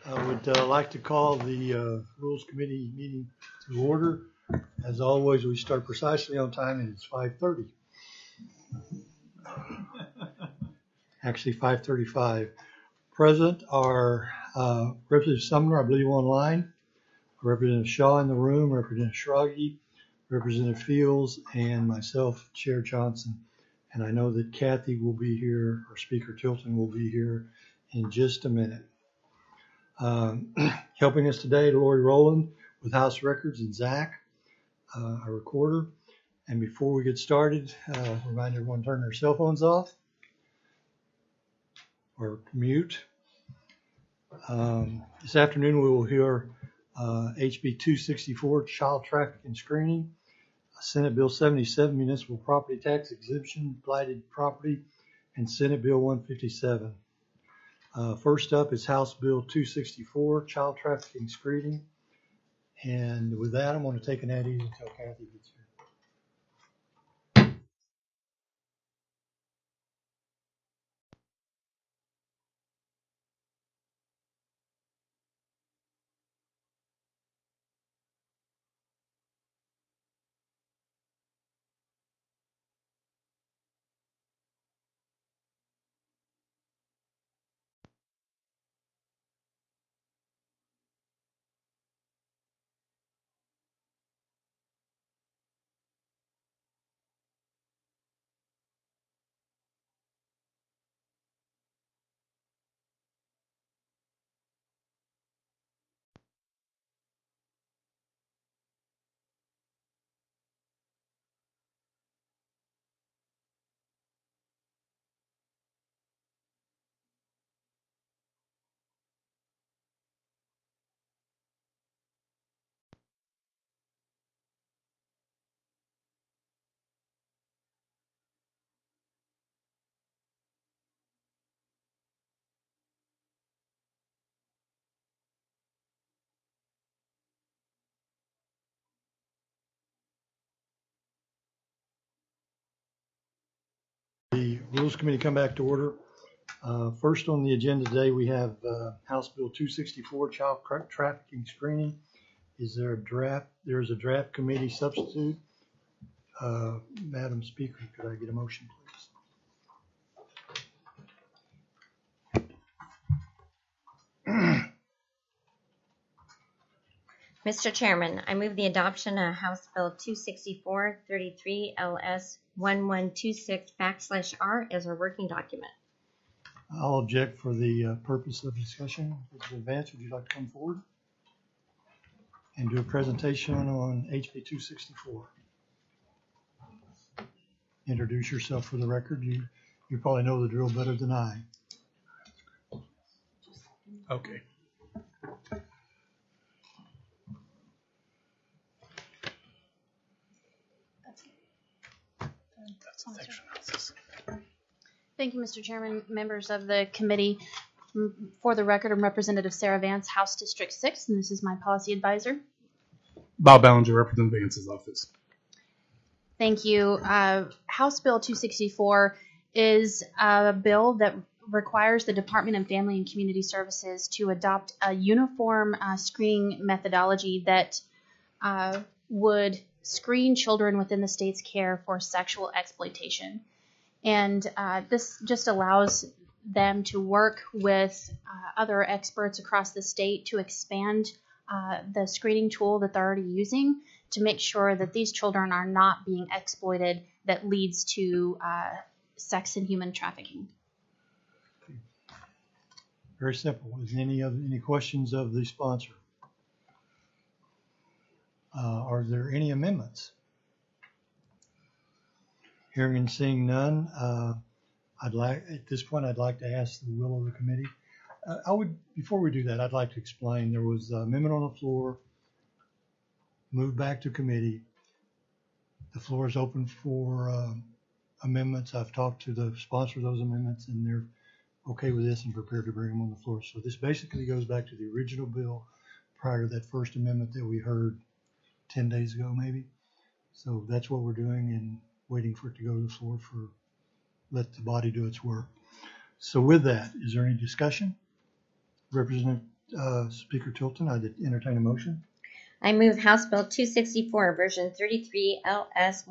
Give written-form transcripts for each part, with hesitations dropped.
I would like to call the Rules Committee meeting to order. As always, we start precisely on time, and it's 5:30. Actually, 5:35. Present are Representative Sumner, I believe, online, Representative Shaw in the room, Representative Schrage, Representative Fields, and myself, Chair Johnson. And I know that Kathy will be here, or Speaker Tilton will be here in just a minute. Helping us today, Lori Rowland with House Records, and Zach, our recorder. And before we get started, remind everyone to turn their cell phones off or mute. This afternoon we will hear HB 264, Child Trafficking Screening, Senate Bill 77, Municipal Property Tax Exemption, Blighted Property, and Senate Bill 157. First up is House Bill 264, Child Trafficking Screening. And with that, I'm going to take an ad easy until Kathy gets here. The Rules Committee come back to order. First on the agenda today, we have House Bill 264, Child Trafficking Screening. Is there a draft? There's a draft committee substitute. Madam Speaker, could I get a motion, please? Mr. Chairman, I move the adoption of House Bill 264-33 LS 1126/R as a working document. I'll object for the purpose of discussion. Advance, would you like to come forward and do a presentation on HB 264? Introduce yourself for the record. You probably know the drill better than I. Okay. Thank you, Mr. Chairman, members of the committee. For the record, I'm Representative Sarah Vance, House District 6, and this is my policy advisor. Bob Ballinger, Representative Vance's office. Thank you. House Bill 264 is a bill that requires the Department of Family and Community Services to adopt a uniform screening methodology that would screen children within the state's care for sexual exploitation. And this just allows them to work with other experts across the state to expand the screening tool that they're already using to make sure that these children are not being exploited that leads to sex and human trafficking. Very simple. Is any questions of the sponsor? Are there any amendments? Hearing and seeing none, at this point, I'd like to ask the will of the committee. Before we do that, I'd like to explain. There was an amendment on the floor, moved back to committee. The floor is open for amendments. I've talked to the sponsor of those amendments, and they're okay with this and prepared to bring them on the floor. So this basically goes back to the original bill prior to that first amendment that we heard 10 days ago, maybe. So that's what we're doing, and waiting for it to go to the floor let the body do its work. So with that, is there any discussion? Representative Speaker Tilton, I'd entertain a motion. I move House Bill 264, version 33 LS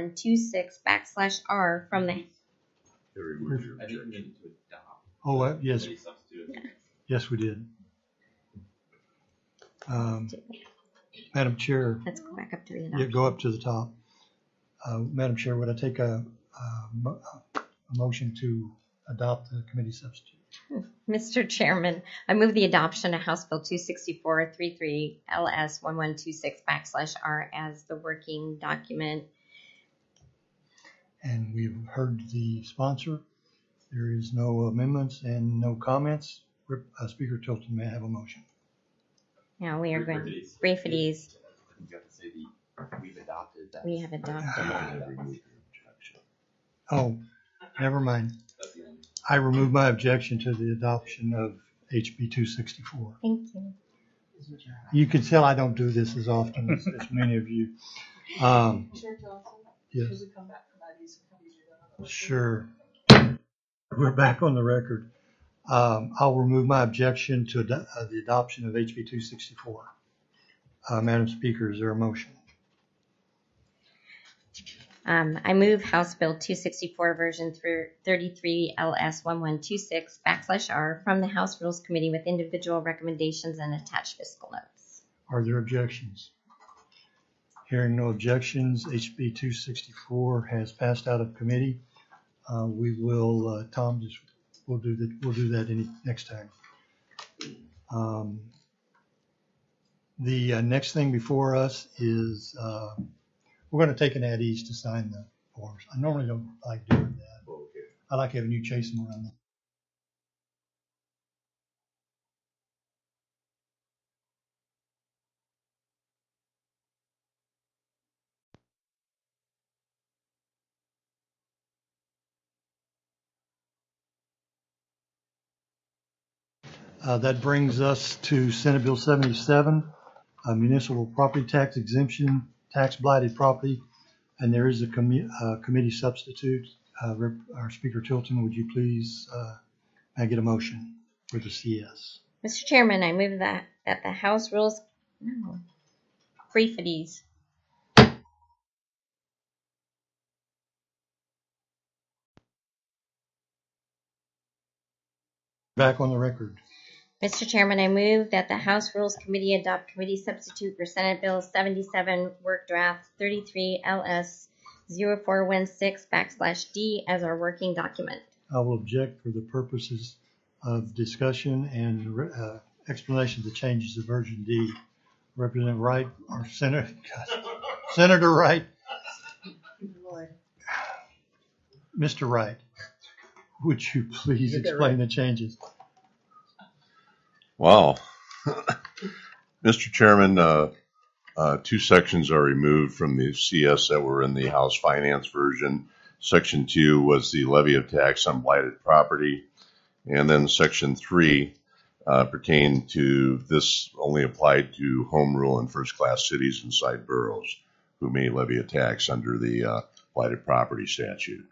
1126/R from the. I didn't mean to adopt. Oh, yes, Committee substitute. yes, we did. Madam Chair, Let's go back up to the yeah, adoption. go up to the top. Madam Chair, would I take a motion to adopt the committee substitute? Mr. Chairman, I move the adoption of House Bill 264, 33 LS 1126/R as the working document. And we've heard the sponsor. There is no amendments and no comments. Speaker Tilton, may I have a motion? Now we are going Briefity. briefities. You have to say we've adopted that. We have adopted. Oh, never mind. That's the only. I remove my objection to the adoption of HB 264. Thank you. You can tell I don't do this as often as many of you. Chair Johnson, Yes, should we come back from IDs and come do that? sure. We're back on the record. I'll remove my objection to the adoption of HB 264. Madam Speaker, is there a motion? I move House Bill 264, version 33 LS 1126/R from the House Rules Committee with individual recommendations and attached fiscal notes. Are there objections? Hearing no objections, HB 264 has passed out of committee. We will, Tom, we'll do that next time. The next thing before us is we're going to take an at ease to sign the forms. I normally don't like doing that. Okay. I like having you chase them around. That brings us to Senate Bill 77, municipal property tax exemption, tax blighted property, and there is a committee substitute. Our Speaker Tilton, would you please may I get a motion for the CS? Mr. Chairman, I move that the House Rules, briefities. Back on the record. Mr. Chairman, I move that the House Rules Committee adopt committee substitute for Senate Bill 77, work draft 33 LS 0416/D as our working document. I will object for the purposes of discussion and explanation of the changes to version D. Representative Wright, or Senator Wright. Mr. Wright, would you please explain the changes? Wow. Mr. Chairman, two sections are removed from the CS that were in the House Finance version. Section 2 was the levy of tax on blighted property. And then Section 3 pertained to this only applied to home rule and first-class cities inside boroughs who may levy a tax under the blighted property statute.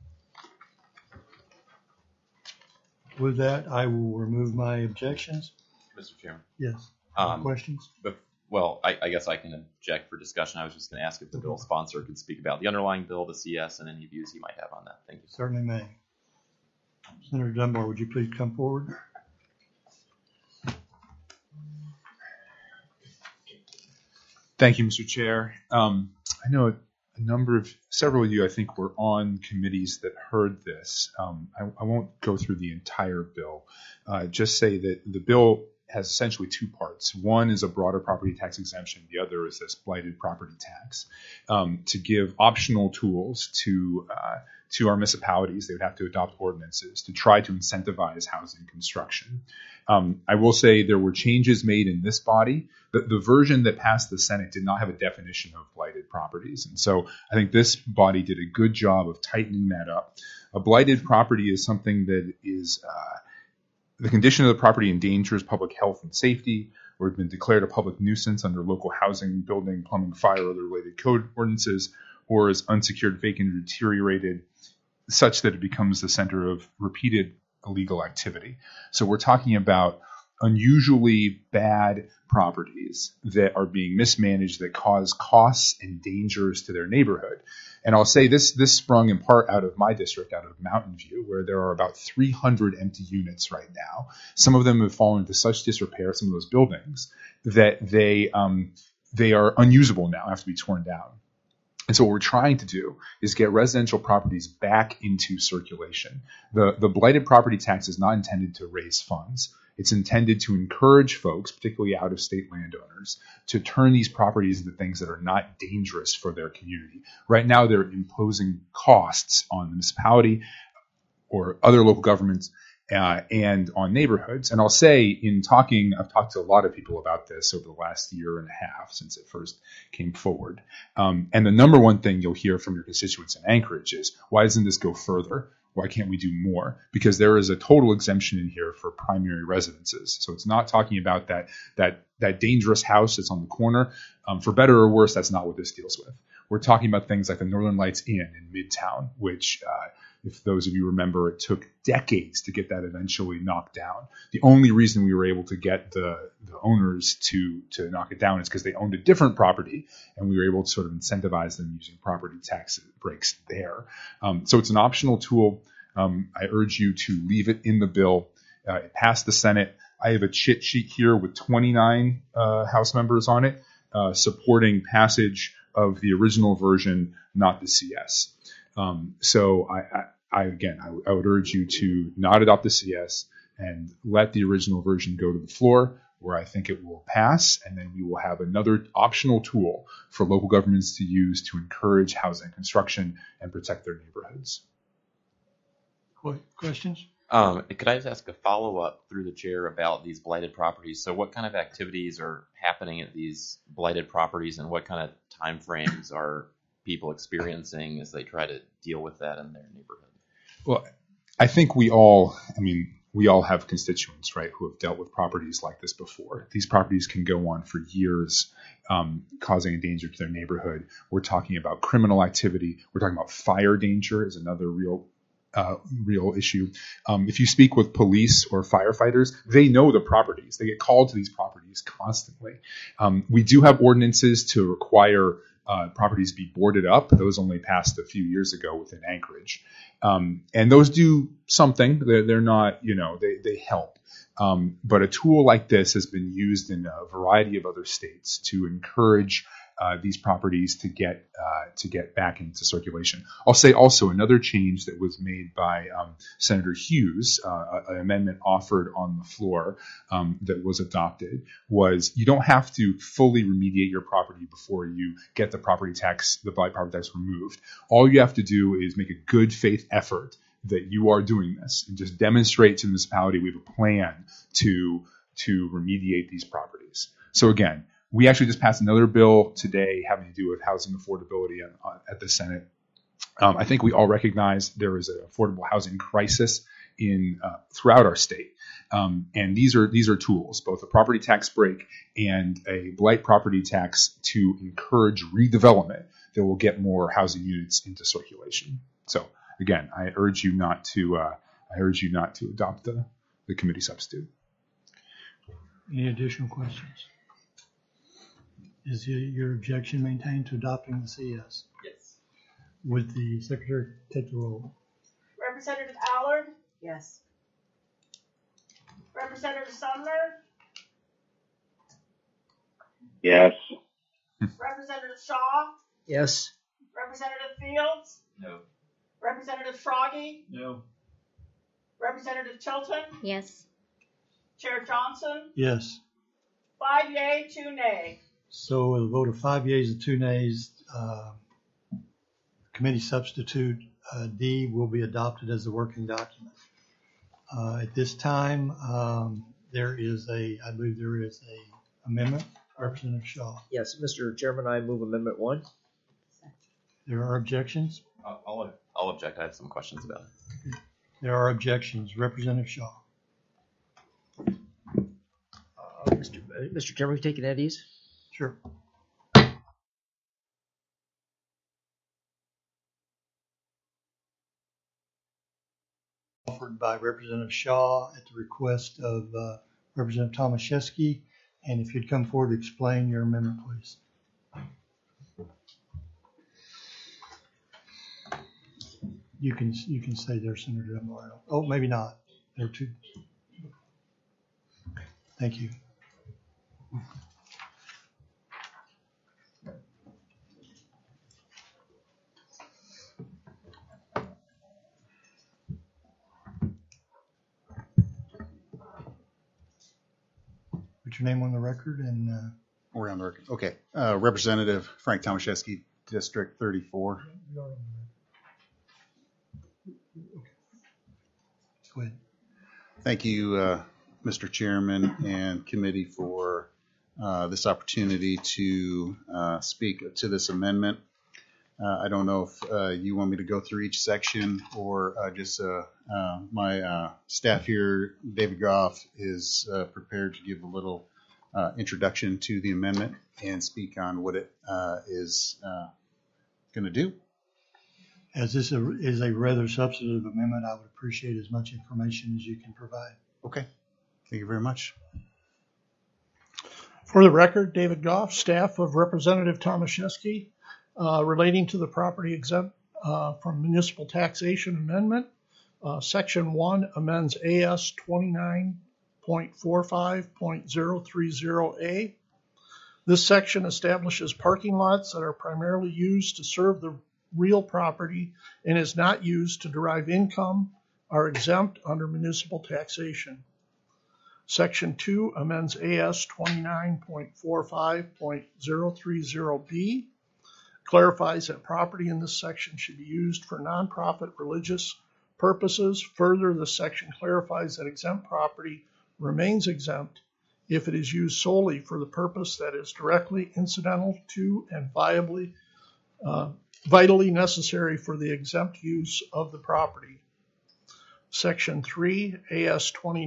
With that, I will remove my objections. Mr. Chairman. Yes. Um, Questions? Well, I guess I can object for discussion. I was just going to ask if the bill sponsor could speak about the underlying bill, the CS, and any views he might have on that. Thank you. Certainly may. Senator Dunbar, would you please come forward? Thank you, Mr. Chair. I know several of you, I think, were on committees that heard this. I won't go through the entire bill. Just say that the bill has essentially two parts. One is a broader property tax exemption. The other is this blighted property tax to give optional tools to our municipalities. They would have to adopt ordinances to try to incentivize housing construction. I will say there were changes made in this body. The version that passed the Senate did not have a definition of blighted properties. And so I think this body did a good job of tightening that up. A blighted property is something that is the condition of the property endangers public health and safety, or has been declared a public nuisance under local housing, building, plumbing, fire, or other related code ordinances, or is unsecured, vacant, or deteriorated, such that it becomes the center of repeated illegal activity. So we're talking about unusually bad properties that are being mismanaged that cause costs and dangers to their neighborhood. And I'll say this sprung in part out of my district, out of Mountain View, where there are about 300 empty units right now. Some of them have fallen into such disrepair, some of those buildings, that they are unusable now, have to be torn down. And so what we're trying to do is get residential properties back into circulation. The blighted property tax is not intended to raise funds. It's intended to encourage folks, particularly out-of-state landowners, to turn these properties into things that are not dangerous for their community. Right now, they're imposing costs on the municipality or other local governments and on neighborhoods. And I'll say, I've talked to a lot of people about this over the last year and a half since it first came forward. And the number one thing you'll hear from your constituents in Anchorage is, why doesn't this go further? Why can't we do more? Because there is a total exemption in here for primary residences. So it's not talking about that dangerous house that's on the corner. For better or worse, that's not what this deals with. We're talking about things like the Northern Lights Inn in Midtown, which, if those of you remember, it took decades to get that eventually knocked down. The only reason we were able to get the owners to knock it down is because they owned a different property, and we were able to sort of incentivize them using property tax breaks there. So it's an optional tool. I urge you to leave it in the bill. It passed the Senate. I have a cheat sheet here with 29 House members on it supporting passage of the original version, not the CS. So I would urge you to not adopt the CS and let the original version go to the floor, where I think it will pass, and then we will have another optional tool for local governments to use to encourage housing construction and protect their neighborhoods. Questions? Could I just ask a follow-up through the chair about these blighted properties? So what kind of activities are happening at these blighted properties, and what kind of timeframes are people experiencing as they try to deal with that in their neighborhood? Well, I think we all have constituents, right, who have dealt with properties like this before. These properties can go on for years, causing a danger to their neighborhood. We're talking about criminal activity. We're talking about fire danger is another real issue. If you speak with police or firefighters, they know the properties. They get called to these properties constantly. We do have ordinances to require properties be boarded up. Those only passed a few years ago within Anchorage. And those do something. They're not, they help. But a tool like this has been used in a variety of other states to encourage these properties to get back into circulation. I'll say also another change that was made by Senator Hughes, an amendment offered on the floor that was adopted, was you don't have to fully remediate your property before you get the blight property tax removed. All you have to do is make a good faith effort that you are doing this, and just demonstrate to the municipality we have a plan to remediate these properties. So again, we actually just passed another bill today having to do with housing affordability at the Senate. I think we all recognize there is an affordable housing crisis throughout our state. And these are tools, both a property tax break and a blight property tax, to encourage redevelopment that will get more housing units into circulation. So again, I urge you not to adopt the committee substitute. Any additional questions? Is your objection maintained to adopting the CS? Yes. Would the secretary take the roll? Representative Allard? Yes. Representative Sumner? Yes. Representative Shaw? Yes. Representative Fields? No. Representative Froggy? No. Representative Tilton? Yes. Chair Johnson? Yes. 5 yea, 2 nay. So with a vote of 5 yeas and 2 nays, committee substitute D will be adopted as a working document. At this time, I believe there is a amendment. Representative Shaw. Yes, Mr. Chairman, I move Amendment 1. There are objections? I'll object. I have some questions about it. There are objections. Representative Shaw. Mr. Chairman, we take it at ease? Sure. Offered by Representative Shaw at the request of Representative Tomaszewski, and if you'd come forward to explain your amendment, please. You can stay there, Senator Demorano. Oh, maybe not. There are two. Thank you. Put your name on the record and. We're on the record. Okay. Representative Frank Tomaszewski, District 34. Go ahead. Thank you, Mr. Chairman and committee for this opportunity to speak to this amendment. I don't know if you want me to go through each section or just my staff here, David Goff, is prepared to give a little introduction to the amendment and speak on what it is going to do. As this is a rather substantive amendment, I would appreciate as much information as you can provide. Okay. Thank you very much. For the record, David Goff, staff of Representative Tomaszewski, relating to the property exempt from municipal taxation amendment. Section 1 amends AS 29.45.030A. This section establishes parking lots that are primarily used to serve the real property and is not used to derive income are exempt under municipal taxation. Section 2 amends AS 29.45.030B, clarifies that property in this section should be used for nonprofit religious purposes. Further, the section clarifies that exempt property remains exempt if it is used solely for the purpose that is directly incidental to and vitally necessary for the exempt use of the property. Section 3, AS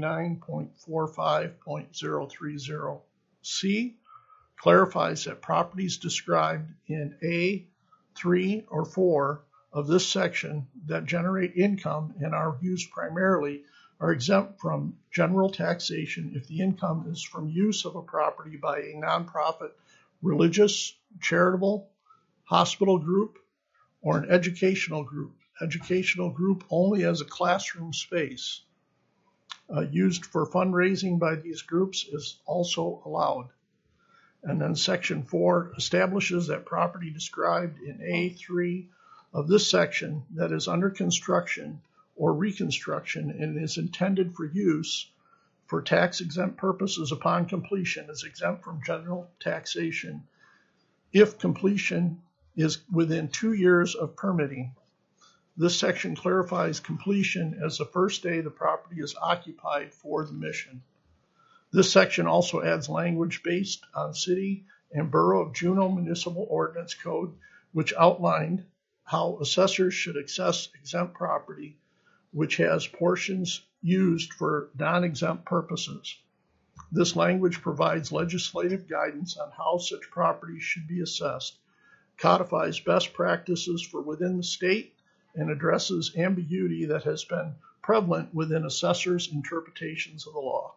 29.45.030C, clarifies that properties described in A, 3, or 4 of this section that generate income and are used primarily are exempt from general taxation if the income is from use of a property by a nonprofit, religious, charitable, hospital group, or an educational group. Educational group only as a classroom space. Used for fundraising by these groups is also allowed. And then Section 4 establishes that property described in A3 of this section that is under construction or reconstruction and is intended for use for tax-exempt purposes upon completion is exempt from general taxation if completion is within 2 years of permitting. This section clarifies completion as the first day the property is occupied for the mission. This section also adds language based on City and Borough of Juneau Municipal Ordinance Code, which outlined how assessors should assess exempt property, which has portions used for non-exempt purposes. This language provides legislative guidance on how such property should be assessed, codifies best practices for within the state, and addresses ambiguity that has been prevalent within assessors' interpretations of the law.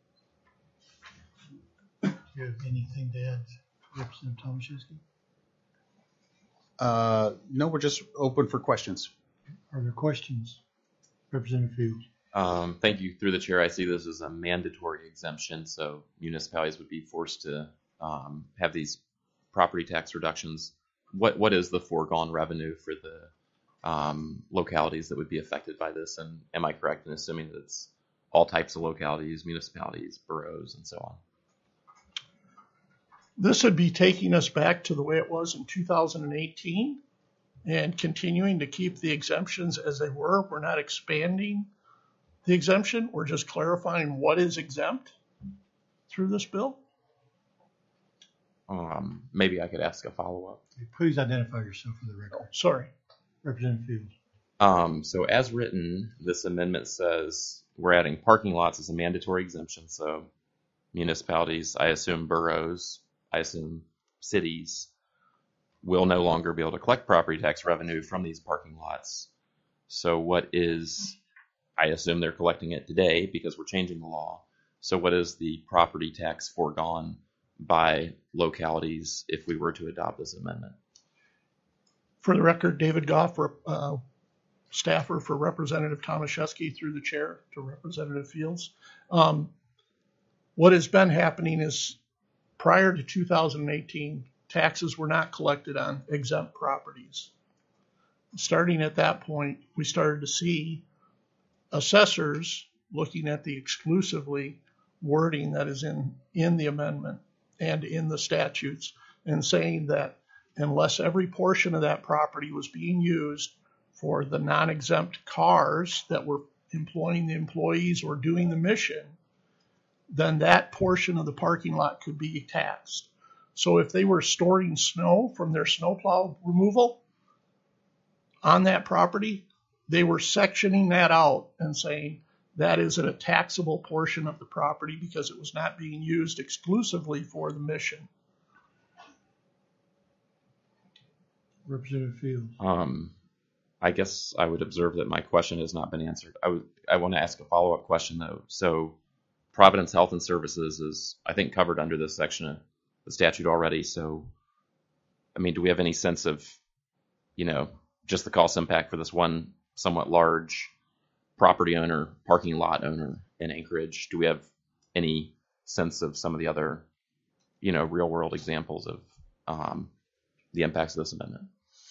Do you have anything to add, Representative Tomaszewski? No, we're just open for questions. Are there questions? Representative Fields. Thank you. Through the chair, I see this as a mandatory exemption, so municipalities would be forced to have these property tax reductions. What is the foregone revenue for the localities that would be affected by this? And am I correct in assuming that it's all types of localities, municipalities, boroughs, and so on? This would be taking us back to the way it was in 2018 and continuing to keep the exemptions as they were. We're not expanding the exemption. We're just clarifying what is exempt through this bill. Maybe I could ask a follow-up. Please identify yourself for the record. Sorry. Representative Fields. So as written, this amendment says we're adding parking lots as a mandatory exemption. So municipalities, I assume boroughs, I assume cities will no longer be able to collect property tax revenue from these parking lots. So what is, I assume they're collecting it today because we're changing the law. So what is the property tax foregone by localities if we were to adopt this amendment? For the record, David Goff, staffer for Representative Tomaszewski, through the chair to Representative Fields. What has been happening is prior to 2018, taxes were not collected on exempt properties. Starting at that point, we started to see assessors looking at the exclusively wording that is in the amendment and in the statutes, and saying that unless every portion of that property was being used for the non-exempt cars that were employing the employees or doing the mission, then that portion of the parking lot could be taxed. So if they were storing snow from their snowplow removal on that property, they were sectioning that out and saying that isn't a taxable portion of the property because it was not being used exclusively for the mission. Representative Fields. I guess I would observe that my question has not been answered. I want to ask a follow-up question though. So Providence Health and Services is, I think, covered under this section of the statute already. So, I mean, do we have any sense of, just the cost impact for this one somewhat large property owner, parking lot owner in Anchorage? Do we have any sense of some of the other, real world examples of the impacts of this amendment?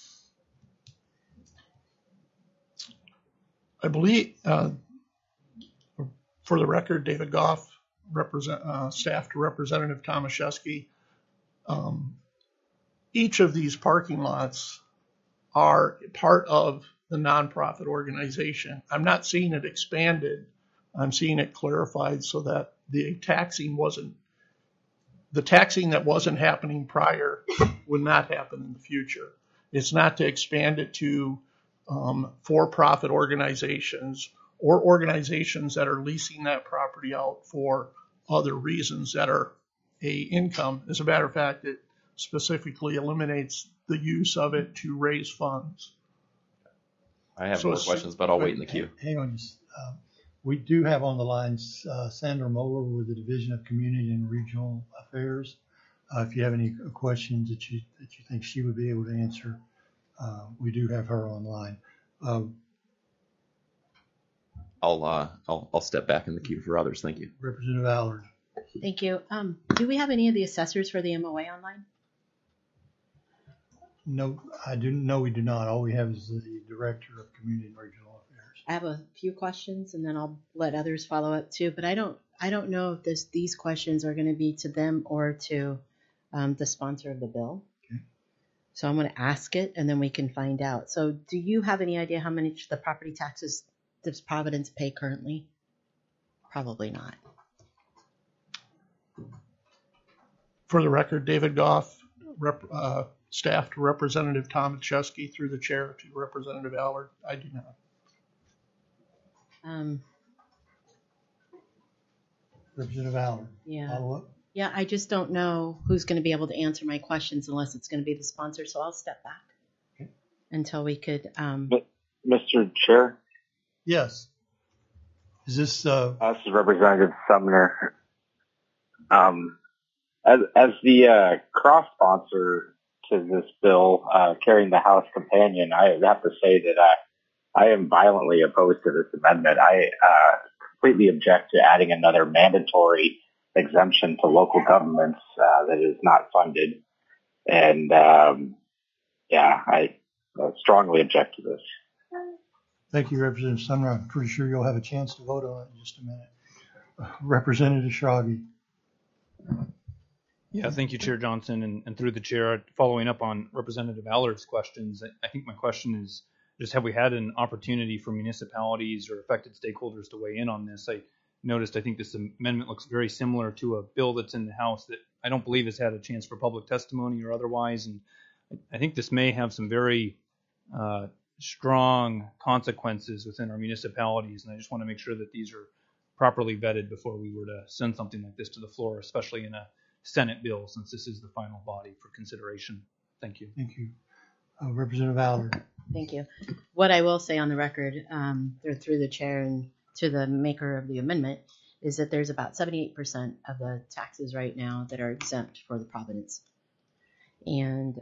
I believe, for the record, David Goff, staff to Representative Tomaszewski. Each of these parking lots are part of the nonprofit organization. I'm not seeing it expanded. I'm seeing it clarified so that the taxing that wasn't happening prior would not happen in the future. It's not to expand it to for-profit organizations or organizations that are leasing that property out for other reasons that are income. As a matter of fact, it specifically eliminates the use of it to raise funds. I have more questions, but I'll wait in the queue. Hang on. We do have on the line Sandra Moeller with the Division of Community and Regional Affairs. If you have any questions that you think she would be able to answer, we do have her online. I'll step back in the queue for others. Thank you. Representative Allard. Thank you. Do we have any of the assessors for the MOA online? No, we do not. All we have is the Director of Community and Regional Affairs. I have a few questions, and then I'll let others follow up too. But I don't know if these questions are going to be to them or to the sponsor of the bill. Okay. So I'm going to ask it, and then we can find out. So, do you have any idea how much the property taxes does Providence pay currently? Probably not. For the record, David Goff, staff to Representative Tomaszewski, through the chair to Representative Allard. I do not. Representative Allard. Yeah. Follow up? Yeah, I just don't know who's going to be able to answer my questions unless it's going to be the sponsor. So I'll step back until we could. Mr. Chair? Yes. Is this? This is Representative Sumner. As the cross-sponsor to this bill, carrying the House companion, I have to say that I am violently opposed to this amendment. I completely object to adding another mandatory exemption to local governments that is not funded. And I strongly object to this. Thank you, Representative Sumner. I'm pretty sure you'll have a chance to vote on it in just a minute. Representative Schrage. Yeah, thank you, Chair Johnson, and through the chair, following up on Representative Allard's questions, I think my question is just have we had an opportunity for municipalities or affected stakeholders to weigh in on this? I think this amendment looks very similar to a bill that's in the House that I don't believe has had a chance for public testimony or otherwise, and I think this may have some very strong consequences within our municipalities, and I just want to make sure that these are properly vetted before we were to send something like this to the floor, especially in a Senate bill, since this is the final body for consideration. Thank you. Thank you. Representative Allard. Thank you. What I will say on the record, through the chair and to the maker of the amendment, is that there's about 78% of the taxes right now that are exempt for the Providence. And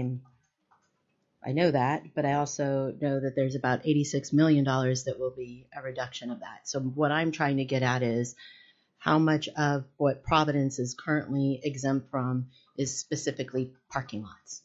I know that, but I also know that there's about $86 million that will be a reduction of that. So what I'm trying to get at is how much of what Providence is currently exempt from is specifically parking lots.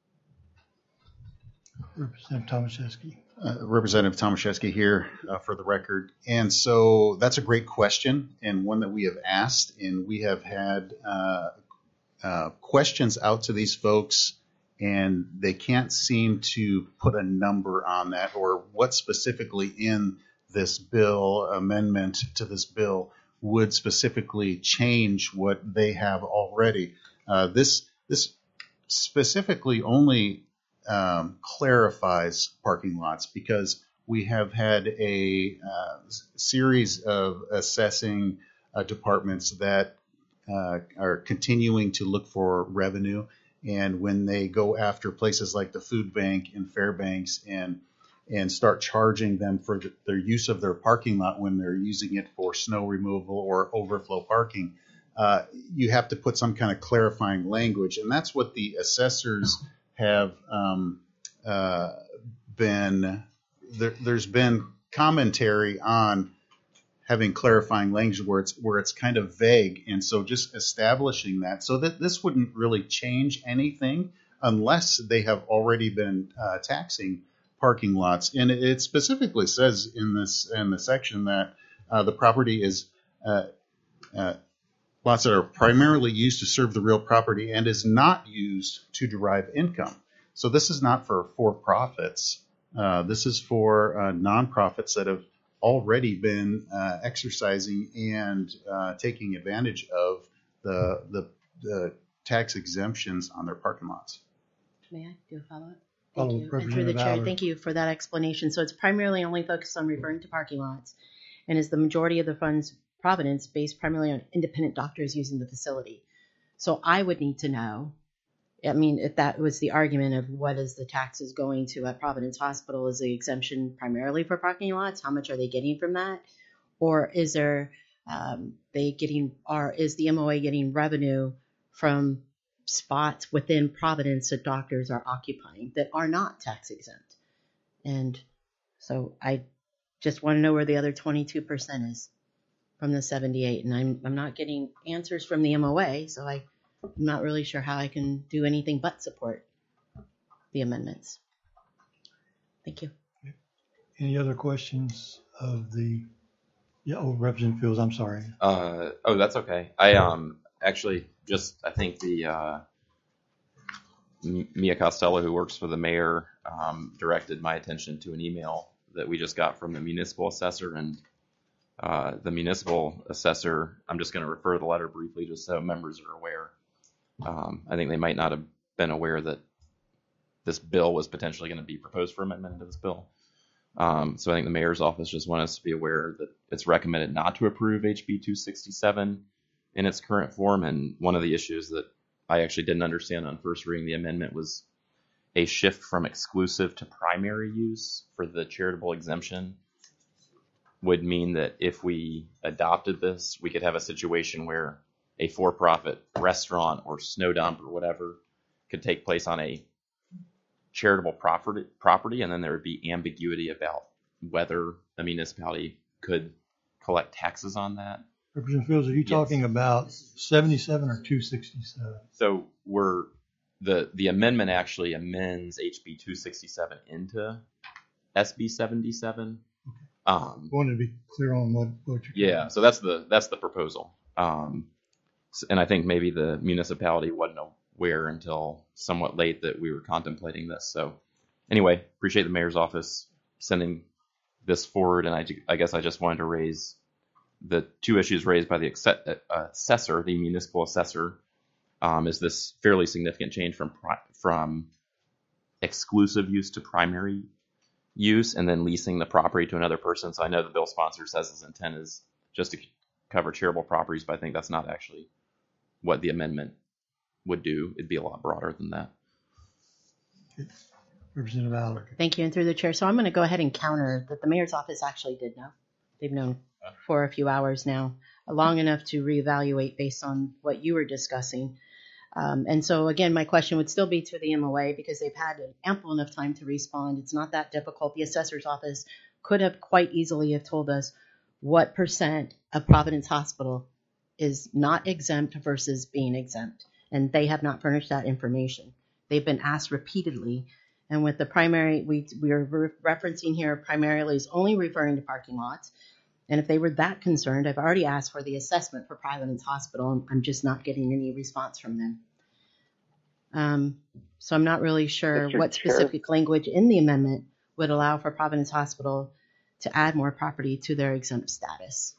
Representative Tomaszewski. Representative Tomaszewski here for the record. And so that's a great question and one that we have asked, and we have had questions out to these folks, and they can't seem to put a number on that or what specifically in this bill, amendment to this bill, would specifically change what they have already. This specifically only clarifies parking lots because we have had a series of assessing departments that are continuing to look for revenue. And when they go after places like the food bank and Fairbanks and start charging them for their use of their parking lot when they're using it for snow removal or overflow parking, you have to put some kind of clarifying language. And that's what the assessors have there's been commentary on having clarifying language where it's kind of vague. And so just establishing that so that this wouldn't really change anything unless they have already been taxing parking lots. And it specifically says in the section that the property is lots that are primarily used to serve the real property and is not used to derive income. So this is not for for-profits. This is for nonprofits that have already been exercising and taking advantage of the tax exemptions on their parking lots. May I do a follow-up? Follow Thank you. And through the chair, thank you for that explanation. So it's primarily only focused on referring to parking lots, and is the majority of the funds Providence based primarily on independent doctors using the facility. So I would need to know, I mean, if that was the argument of what is the taxes going to at Providence Hospital, is the exemption primarily for parking lots? How much are they getting from that? Or is there, is the MOA getting revenue from spots within Providence that doctors are occupying that are not tax exempt? And so I just want to know where the other 22% is from the 78, and I'm not getting answers from the MOA, so I'm not really sure how I can do anything but support the amendments. Thank you. Any other questions of the, Representative Fields, I'm sorry. That's okay. I actually I think the Mia Costello, who works for the mayor, directed my attention to an email that we just got from the municipal assessor, and the municipal assessor, I'm just going to refer to the letter briefly just so members are aware. I think they might not have been aware that this bill was potentially going to be proposed for amendment to this bill. So I think the mayor's office just wants us to be aware that it's recommended not to approve HB 267 in its current form. And one of the issues that I actually didn't understand on first reading the amendment was a shift from exclusive to primary use for the charitable exemption would mean that if we adopted this, we could have a situation where a for-profit restaurant or snow dump or whatever could take place on a charitable property, and then there would be ambiguity about whether the municipality could collect taxes on that. Representative Fields, are you talking about 77 or 267? So the amendment actually amends HB 267 into SB 77. I wanted to be clear on what you're talking about. So that's the proposal. And I think maybe the municipality wasn't aware until somewhat late that we were contemplating this. So anyway, appreciate the mayor's office sending this forward. And I guess I just wanted to raise the two issues raised by the assessor, the municipal assessor. Is this fairly significant change from exclusive use to primary use and then leasing the property to another person? So I know the bill sponsor says his intent is just to cover charitable properties, but I think that's not actually what the amendment would do. It'd be a lot broader than that. Representative Allard. Thank you, and through the chair. So I'm going to go ahead and counter that the mayor's office actually did know. They've known for a few hours now. long enough to reevaluate based on what you were discussing. And so again, my question would still be to the MOA because they've had ample enough time to respond. It's not that difficult. The assessor's office could have quite easily have told us what percent of Providence Hospital is not exempt versus being exempt. And they have not furnished that information. They've been asked repeatedly. And with the primary, we are referencing here primarily is only referring to parking lots. And if they were that concerned, I've already asked for the assessment for Providence Hospital, and I'm just not getting any response from them. So I'm not really sure what specific language in the amendment would allow for Providence Hospital to add more property to their exempt status.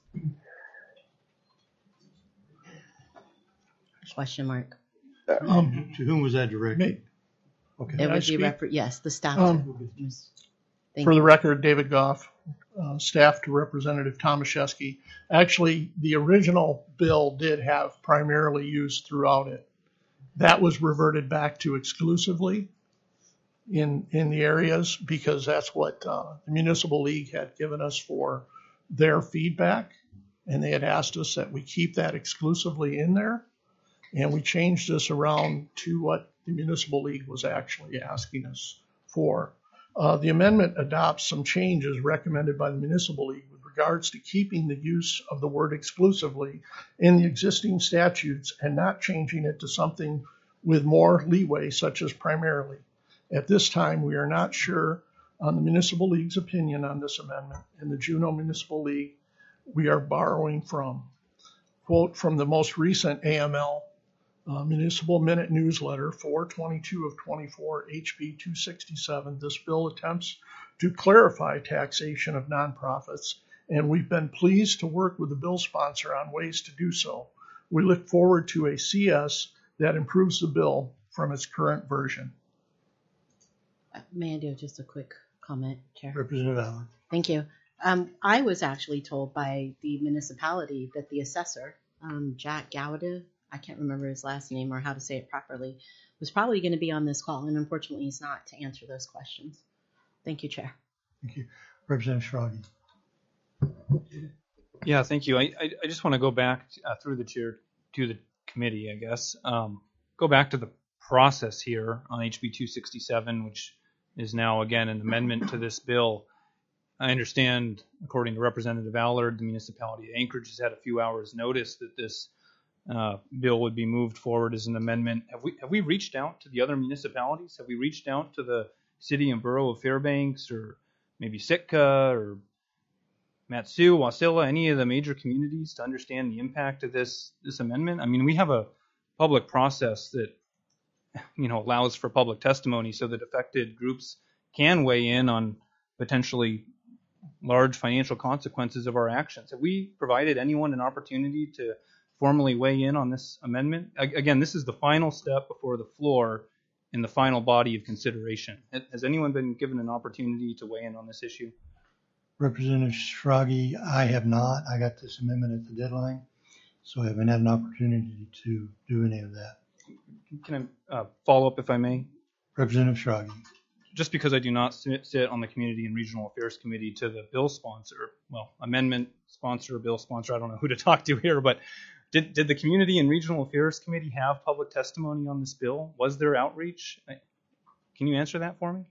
Question mark. To whom was that directed? Okay. It would be yes, the staff. For the record, David Goff, staff to Representative Tomaszewski. Actually, the original bill did have primarily used throughout it. That was reverted back to exclusively in the areas because that's what the Municipal League had given us for their feedback. And they had asked us that we keep that exclusively in there. And we changed this around to what the Municipal League was actually asking us for. The amendment adopts some changes recommended by the Municipal League with regards to keeping the use of the word exclusively in the existing statutes and not changing it to something with more leeway, such as primarily. At this time, we are not sure on the Municipal League's opinion on this amendment. In the Juneau Municipal League, we are borrowing from, quote, from the most recent AML Municipal Minute Newsletter 4/22 of 24 HB 267. This bill attempts to clarify taxation of nonprofits, and we've been pleased to work with the bill sponsor on ways to do so. We look forward to a CS that improves the bill from its current version. May I do just a quick comment, Chair? Representative Allen. Thank you. I was actually told by the municipality that the assessor, Jack Gowda, I can't remember his last name or how to say it properly, was probably going to be on this call, and unfortunately he's not to answer those questions. Thank you, Chair. Thank you. Representative Schrage. Yeah, thank you. I just want to go back through the chair to the committee, I guess. Go back to the process here on HB 267, which is now, again, an amendment to this bill. I understand, according to Representative Allard, the municipality of Anchorage has had a few hours' notice that this bill would be moved forward as an amendment. Have we reached out to the other municipalities? Have we reached out to the city and borough of Fairbanks, or maybe Sitka, or Matsu, Wasilla, any of the major communities to understand the impact of this amendment? I mean, we have a public process that allows for public testimony so that affected groups can weigh in on potentially large financial consequences of our actions. Have we provided anyone an opportunity to formally weigh in on this amendment? Again, this is the final step before the floor in the final body of consideration. Has anyone been given an opportunity to weigh in on this issue? Representative Schrage, I have not. I got this amendment at the deadline, so I haven't had an opportunity to do any of that. Can I follow up, if I may? Representative Schrage. Just because I do not sit on the Community and Regional Affairs Committee to the bill sponsor, amendment sponsor, bill sponsor, I don't know who to talk to here, but did the Community and Regional Affairs Committee have public testimony on this bill? Was there outreach? Can you answer that for me?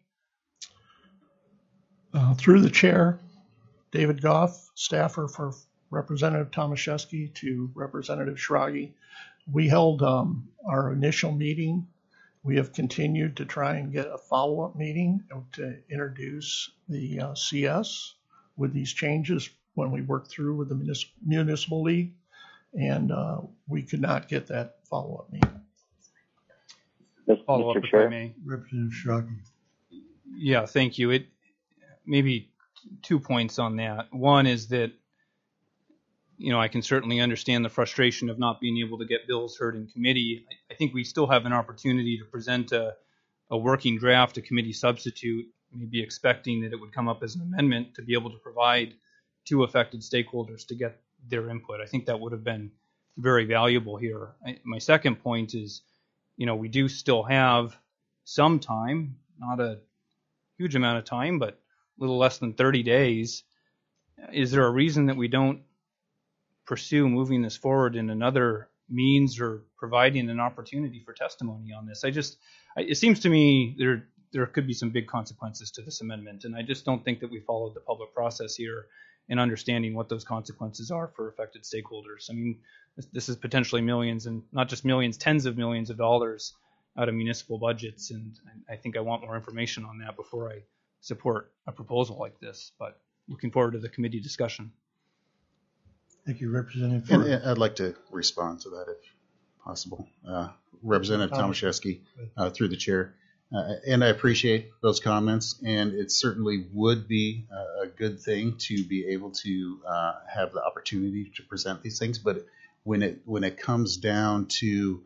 Through the chair, David Goff, staffer for Representative Tomaszewski to Representative Schrage. We held our initial meeting. We have continued to try and get a follow-up meeting to introduce the CS with these changes when we worked through with the Municipal League, and we could not get that follow-up meeting. Follow up, if I may. Representative Schrage. Yeah, thank you. Maybe 2 points on that. One is that, I can certainly understand the frustration of not being able to get bills heard in committee. I think we still have an opportunity to present a working draft, a committee substitute, maybe expecting that it would come up as an amendment to be able to provide to affected stakeholders to get their input. I think that would have been very valuable here. My second point is, we do still have some time, not a huge amount of time, but a little less than 30 days. Is there a reason that we don't pursue moving this forward in another means or providing an opportunity for testimony on this. It seems to me there could be some big consequences to this amendment, and I just don't think that we followed the public process here in understanding what those consequences are for affected stakeholders. I mean, this is potentially millions, and not just millions, tens of millions of dollars out of municipal budgets, and I think I want more information on that before I support a proposal like this, but looking forward to the committee discussion. Thank you, Representative. And I'd like to respond to that if possible. Representative Tomaszewski, through the chair. And I appreciate those comments, and it certainly would be a good thing to be able to have the opportunity to present these things. But when it comes down to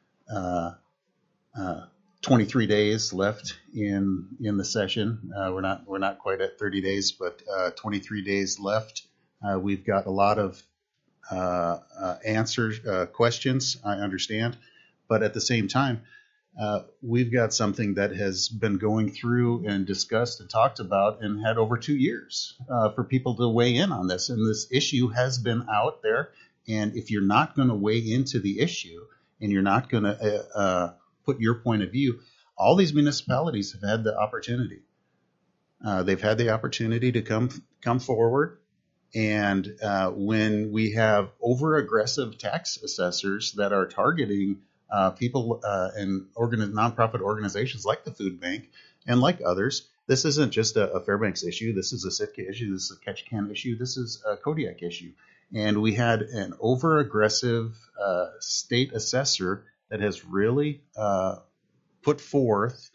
23 days left in the session, we're not quite at 30 days, but 23 days left. We've got a lot of answers, questions, I understand, but at the same time, we've got something that has been going through and discussed and talked about and had over 2 years for people to weigh in on this. And this issue has been out there. And if you're not going to weigh into the issue and you're not going to put your point of view, all these municipalities have had the opportunity. They've had the opportunity to come forward. And when we have over-aggressive tax assessors that are targeting people and nonprofit organizations like the Food Bank and like others, this isn't just a Fairbanks issue. This is a Sitka issue. This is a Ketchikan issue. This is a Kodiak issue. And we had an over-aggressive state assessor that has really put forth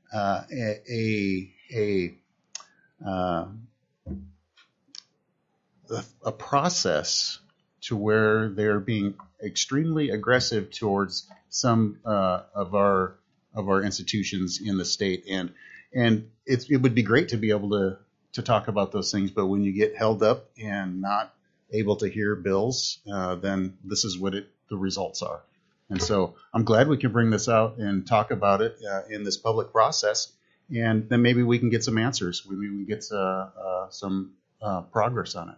a process to where they're being extremely aggressive towards some of our institutions in the state, and it would be great to be able to talk about those things, but when you get held up and not able to hear bills, then this is what the results are. And so I'm glad we can bring this out and talk about it in this public process, and then maybe we can get some answers. Maybe we can get some progress on it.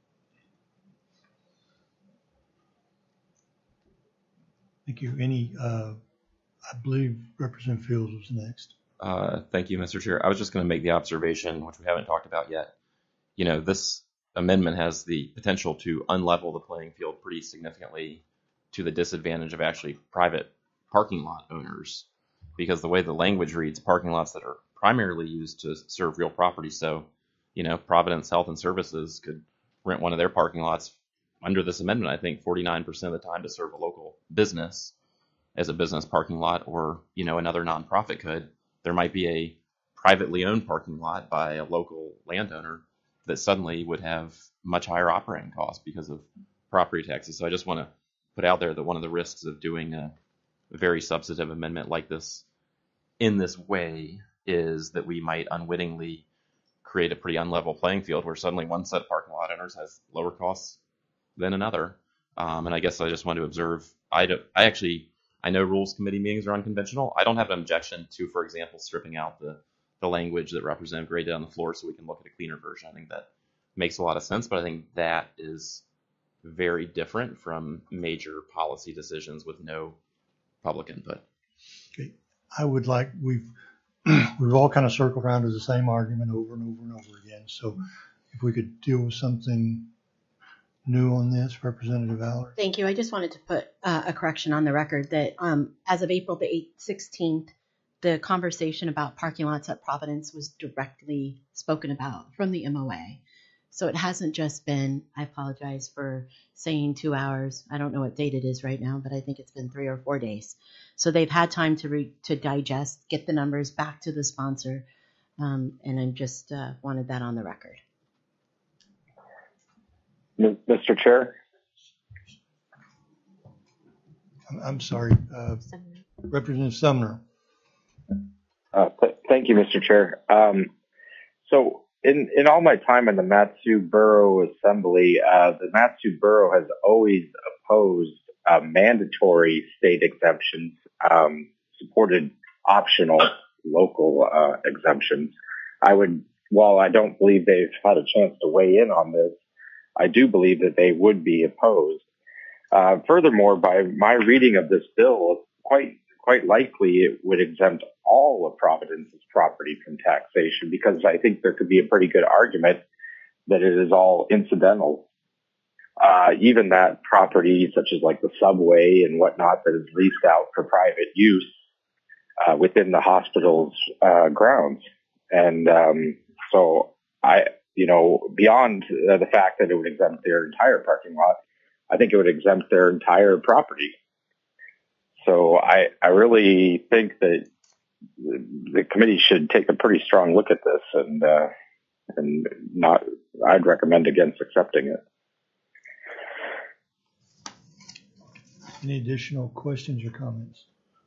Thank you. I believe Representative Fields was next. Thank you, Mr. Chair. I was just going to make the observation, which we haven't talked about yet. You know, this amendment has the potential to unlevel the playing field pretty significantly to the disadvantage of actually private parking lot owners, because the way the language reads, parking lots that are primarily used to serve real property. So, you know, Providence Health and Services could rent one of their parking lots under this amendment, I think 49% of the time, to serve a local business as a business parking lot, or, you know, another nonprofit could. There might be a privately owned parking lot by a local landowner that suddenly would have much higher operating costs because of property taxes. So I just want to put out there that one of the risks of doing a very substantive amendment like this in this way is that we might unwittingly create a pretty unlevel playing field where suddenly one set of parking lot owners has lower costs than another. And I guess I just want to observe, I know Rules Committee meetings are unconventional. I don't have an objection to, for example, stripping out the language that Representative Gray did on the floor so we can look at a cleaner version. I think that makes a lot of sense, but I think that is very different from major policy decisions with no public input. Okay. I would like, we've all kind of circled around to the same argument over and over and over again. So if we could deal with something new on this, Representative Allard. Thank you. I just wanted to put a correction on the record that as of April the 16th, the conversation about parking lots at Providence was directly spoken about from the MOA. So it hasn't just been, I apologize for saying 2 hours. I don't know what date it is right now, but I think it's been 3 or 4 days. So they've had time to digest, get the numbers back to the sponsor, and I just wanted that on the record. Mr. Chair? I'm sorry, Representative Sumner. Thank you, Mr. Chair. So in all my time in the Mat-Su Borough Assembly, the Mat-Su Borough has always opposed mandatory state exemptions, supported optional local exemptions. While I don't believe they've had a chance to weigh in on this, I do believe that they would be opposed. Furthermore, by my reading of this bill, quite likely it would exempt all of Providence's property from taxation, because I think there could be a pretty good argument that it is all incidental. Even that property, such as like the subway and whatnot, that is leased out for private use within the hospital's grounds. And so beyond the fact that it would exempt their entire parking lot, I think it would exempt their entire property. So I really think that the committee should take a pretty strong look at this, and not. I'd recommend against accepting it. Any additional questions or comments?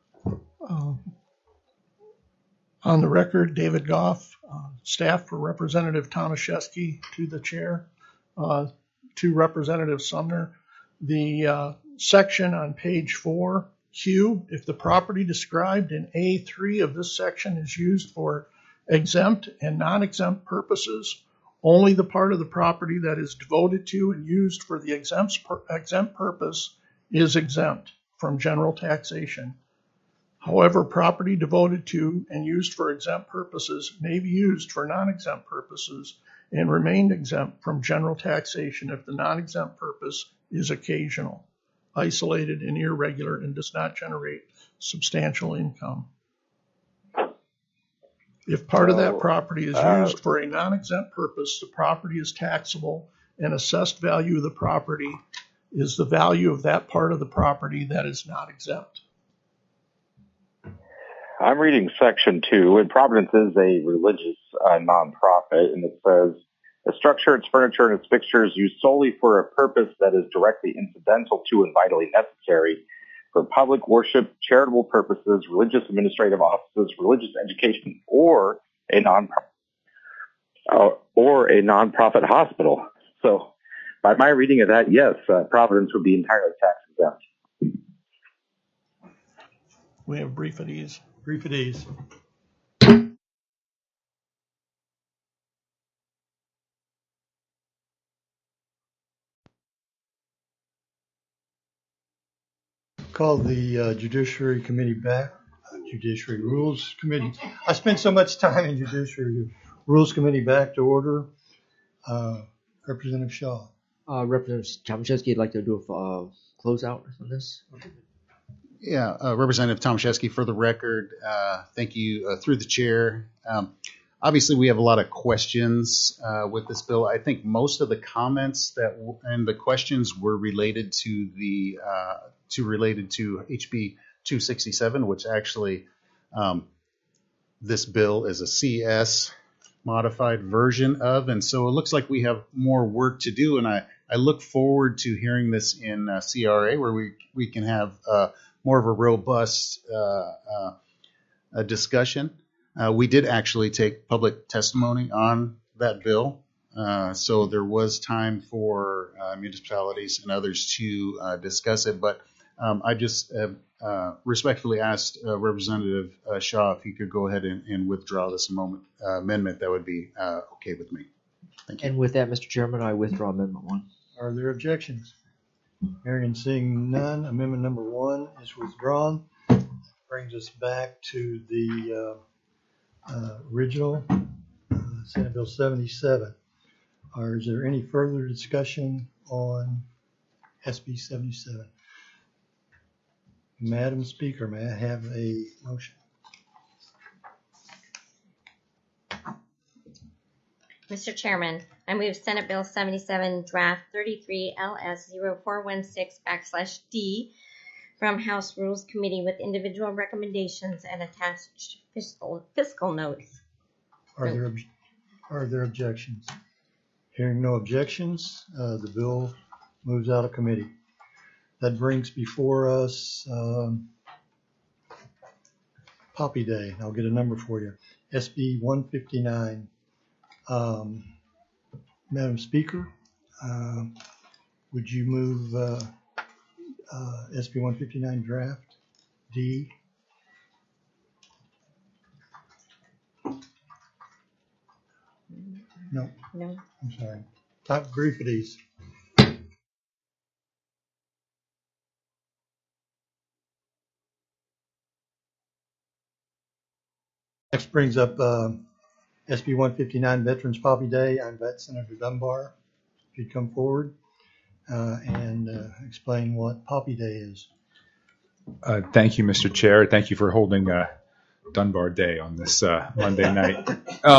On the record, David Goff, staff for Representative Tomaszewski, to the chair, to Representative Sumner. The section on page 4Q, if the property described in A3 of this section is used for exempt and non-exempt purposes, only the part of the property that is devoted to and used for the exempt purpose is exempt from general taxation. However, property devoted to and used for exempt purposes may be used for non-exempt purposes and remain exempt from general taxation if the non-exempt purpose is occasional, isolated, and irregular, and does not generate substantial income. If part of that property is used for a non-exempt purpose, the property is taxable, and assessed value of the property is the value of that part of the property that is not exempt. I'm reading section 2, and Providence is a religious nonprofit, and it says, the structure, its furniture, and its fixtures used solely for a purpose that is directly incidental to and vitally necessary for public worship, charitable purposes, religious administrative offices, religious education, or a nonprofit hospital. So, by my reading of that, yes, Providence would be entirely tax exempt. We have brief at ease. Brief at ease. Call the Judiciary Committee back. Judiciary Rules Committee. I spent so much time in Judiciary Rules Committee back to order. Representative Shaw. Representative Tomaszewski would like to do a closeout on this. Yeah, Representative Tomaszewski, for the record, thank you through the chair. Obviously, we have a lot of questions with this bill. I think most of the comments and the questions were related to HB 267, which actually this bill is a CS modified version of, and so it looks like we have more work to do. And I look forward to hearing this in CRA, where we can have more of a robust discussion. We did actually take public testimony on that bill, so there was time for municipalities and others to discuss it. But I just respectfully asked Representative Shaw if he could go ahead and withdraw this amendment. That would be okay with me. Thank you. And with that, Mr. Chairman, I withdraw Amendment 1. Are there objections? Hearing and seeing none, Amendment number 1 is withdrawn. Brings us back to the original Senate Bill 77. Is there any further discussion on SB 77? Madam Speaker, may I have a motion? Mr. Chairman, I move Senate Bill 77, Draft 33 LS 0416/D from House Rules Committee with individual recommendations and attached fiscal notes. Are there objections? Hearing no objections, the bill moves out of committee. That brings before us Poppy Day. I'll get a number for you. SB 159. Madam Speaker, would you move SB 159 Draft D? No. No. I'm sorry. Top brief at ease. Next brings up SB 159 Veterans Poppy Day. I invite Senator Dunbar if you'd come forward and explain what Poppy Day is. Thank you, Mr. Chair. Thank you for holding Dunbar Day on this Monday night.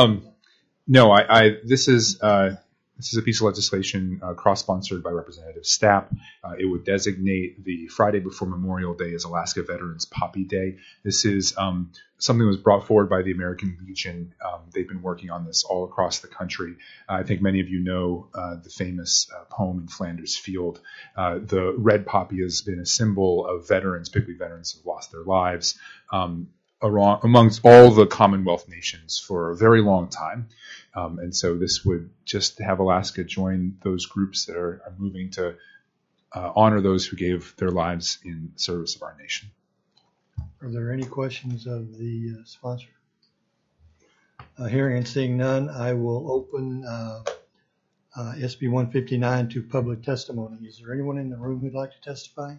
This is a piece of legislation cross-sponsored by Representative Stapp. It would designate the Friday before Memorial Day as Alaska Veterans Poppy Day. This is something that was brought forward by the American Legion. They've been working on this all across the country. I think many of you know the famous poem in Flanders Field. The red poppy has been a symbol of veterans, particularly veterans who have lost their lives, amongst all the Commonwealth nations for a very long time. And so this would just have Alaska join those groups that are moving to honor those who gave their lives in service of our nation. Are there any questions of the sponsor? Hearing and seeing none, I will open SB 159 to public testimony. Is there anyone in the room who'd like to testify?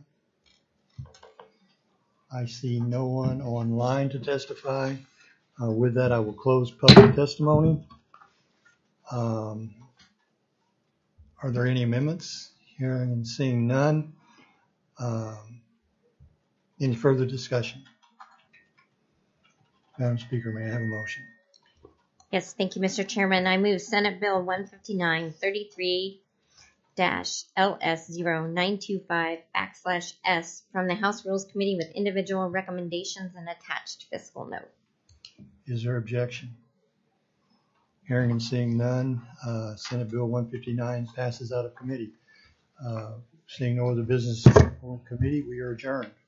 I see no one online to testify. With that, I will close public testimony. Are there any amendments? Hearing and seeing none. Any further discussion? Madam Speaker, may I have a motion? Yes, thank you, Mr. Chairman. I move Senate Bill 159-33-LS0925/S from the House Rules Committee with individual recommendations and attached fiscal note. Is there objection? Hearing and seeing none, Senate Bill 159 passes out of committee. Seeing no other business on committee, we are adjourned.